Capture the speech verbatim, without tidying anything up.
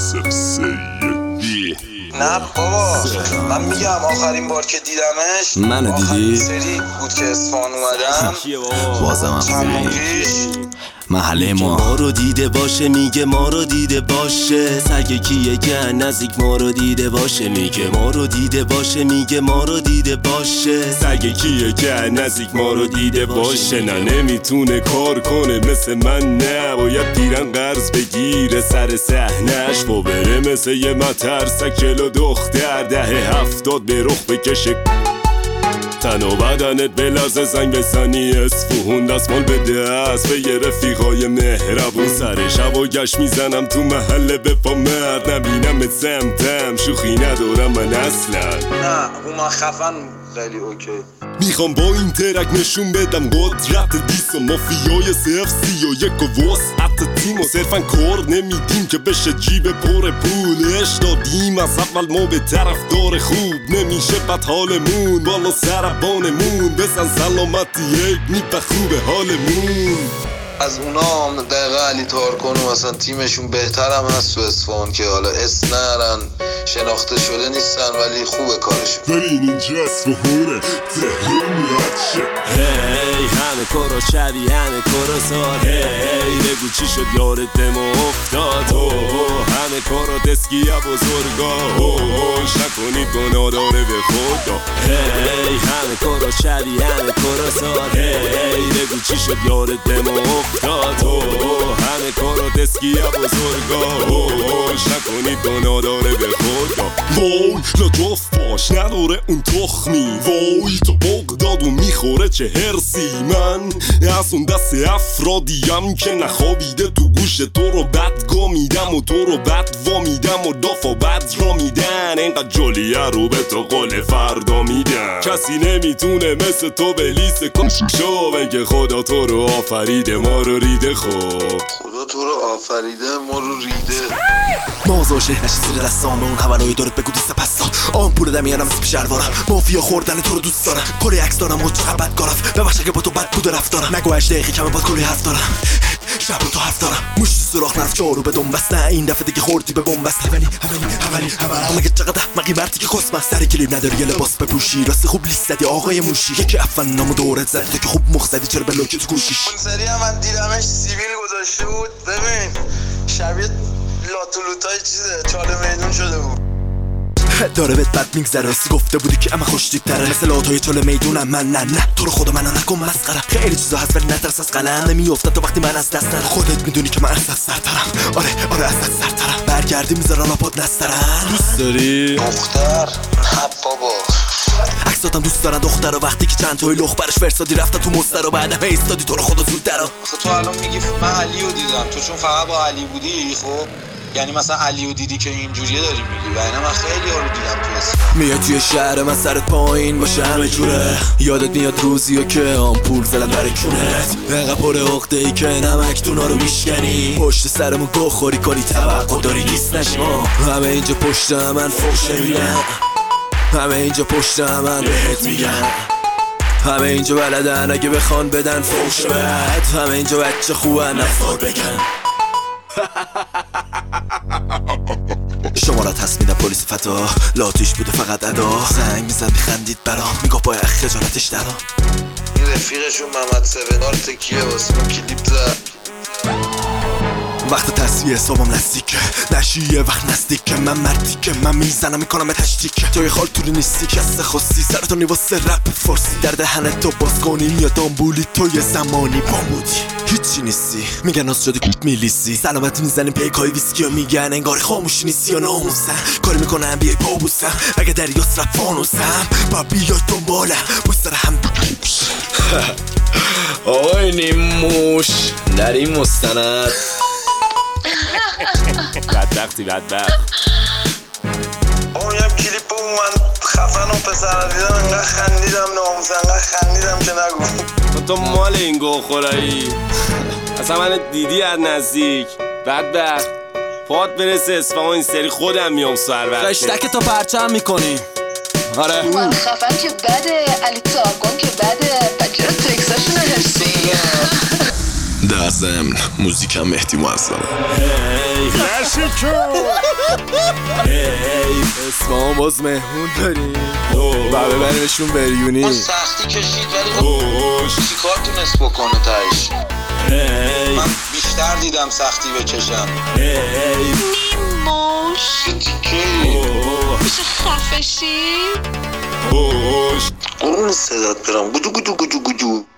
نه بابا من میگم آخرین بار که دیدمش منو دیدی؟ آخرین سری بود که اصفهان اومدم بازم هم چند ماه پیش محله ما ما رو دیده باشه، میگه ما رو دیده باشه. سگ کیه که نزدیک ما رو دیده باشه، میگه ما رو دیده باشه، میگه ما رو دیده باشه. سگ کیه که نزدیک ما رو دیده باشه. نه نمیتونه کار کنه مثل من، نه باید دیرن قرض بگیره سر صحنش و بره مثل یه مترسک کلو دختر دهه هفتاد به رخ بکشه تن و بدنت بلرزه، زنگ بزنی اصفهون دستمال به دست به یه رفیقای مهربون. سر شب و گشت میزنم تو محله به پا مرد، نبینم سمتم شوخی ندارم من اصلا. نه اون خفن خیلی اوکی. میخوام با این ترک نشون بدم قدرت دیس و مافیای صرف سی و یک و وسعت تیم و صرفا کار نمیدیم که بشه جیب پر پولش دادیم. از اول ما به طرف دار خوب نمیشه بد حالمون، بالا سربانمون بزن سلامتی یک نیپه خوب حالمون. از اونا دقیقه علی تارکن و مثلا تیمشون بهتر هم هست تو اصفهان که حالا اسم نرن شناخته شده نیستن ولی خوبه کارشون. ولی اینجا اصفهانه تهران شه. هی همه کارا شبیه همه کارا سار. هی بگو چی شد یارت دمو افتاد. همه کارا دسکیه بزرگا. نکنید گناه داره به خدا. هی همه کارا شبیه همه کارا سار. هی بگو چی شد یارت دمو افتاد. همه کارا دسکیه بزرگا. نکنید گناه داره به خدا. وای لطف باش نداره اون تخمی. وای تو بغداد و میخوره چه هرسی. من از اون دست افرادیم که نخوابیده تو گوش تو رو بد گا میدم و تو رو بد وا میدم و داف و بد را میدن. اینقدر جلیه رو به تو قول فردا میدن. کسی نمیتونه مثل تو به لیست کشو بگه خدا تو رو آفریده ما رو ریده. خوب خدا تو رو آفریده ما رو ریده. مازا شهرش زیر دستام اون هولایی دارد بگو دیسته پس دار. آن پول دمیانم سیپ شلوارم مافیا خوردن تو رو دوست دارم. کلی عکس دارم و چقدر بد کارم ببخش اگه با تو بد بوده رفتارم. نگو هشت دقیقه کمه باد کلی حرف دارم شب رو تو حرف دارم. موش سراخ نرف جارو به دنبست. نه این دفعه دیگه خوردی به بومبست. هولی هولی هولی هولی مگه چقدر مگه مرتی که خسمه سر کلیب نداری یه لباس بپوشی. راستی خوب لیست زدی آقای موشی. یکی افن نامو دورت زدی تو که خوب مخ زدی چرا به لوکی تو گوشیش. اون سری هم من دیدمش سیبیل گذاشته بود. ببین شبیه لاتولوتای چیزه چاله میدون شده بود. داره بهت بد میگذره راستی گفته بودی که اما خوش دیپتره مثل لاتای چاله میدونم من. نه نه تو رو خدا منو نکن مسخره. خیلی چیزا هست ولی نترس از قلم نمیافتد تا وقتی من از دست نرم. خودت میدونی که من از دست سرترم. آره آره از دست سرترم. برگردی میذارن آپاد نسترن. دوست داری؟ دختر نه بابا عکساتم دوست دارن دختر و وقتی که چند تایی لخ برش فرستادی رفتن تو مستر و بعدم ایستادی تو رو خدا زود درا. آخه تو الان میگی من علیو دیدم تو چون فقط با علی بودی. خب یعنی مثلا علیو دیدی که اینجوریه داری میگی و اینا من خیلی ها رو دیدم تو اصفهان. میاد توی شهر من سرت پایین باشه همه جوره. یادت میاد روزی و که آمپول زدم در کونت. انقدر پر عقده ای که نمک دونا رو میشکنی. پشت سرمون گو خوری کنی توقع داری لیست نشما. همه اینجا پشت من فوش نمیدن. همه اینجا پشت من بهت میگن. همه اینجا بلدن اگه بخوان بدن فوش بد. همه اینجا بچه خوبن نفار بکن. شمارت هست میدم پلیس فتا. لاتیش بوده فقط ادا. زنگ میزن میخندید برام میگفت باید خجالتش درام. این رفیقشون محمد سونار تکیه واسه ما کلیپ زد. وقت تصویه حسابم نزدیکه نشیه وقت نزدیکه. من مردی که من میزنم میکنم تشتیکه. جای خال توری نیستی کسته خواستی سرتونی واسه رپ فارسی. در دهنت تو باز کنی میاد آمبولی تو یه زمانی بامودی هیچی نیستی. میگن از شده کوت میلیسی. سلامت میزنیم پیکای ویسکی و میگن انگار خاموشی نیستی یا ناموسم. کاری میکنم بیای پا بوسم اگه دریاست رپ فانوسم با بیای دنبالم باید سر هم آقای نیموش در این مستند بدبختی بدبخت. اون یه کلیپ بود من خفن و پسر دیدم انقدر خندیدم ناموس انقدر خندیدم که نگو. تو مال این گو خورایی اصلا من دیدی از نزدیک. بدبخت پات برسه اصفهان این سری خودم میام سر وقته. خشتک تا پرچم میکنی. آره من خفن که بده علی تارکن که بده بچه رو تکساشون هرسی. در ضمن موزیکم مهدی معظمه. هی رشیکو هی اسفان باز مهمون داریم و ببریمشون بریونی. اون سختی کشید ولی خب چیکار تونست بکنه تایش. من بیشتر دیدم سختی بکشم. نیموش تیکه میشه خفشی؟ قرون صدات برم گدو گدو گدو گدو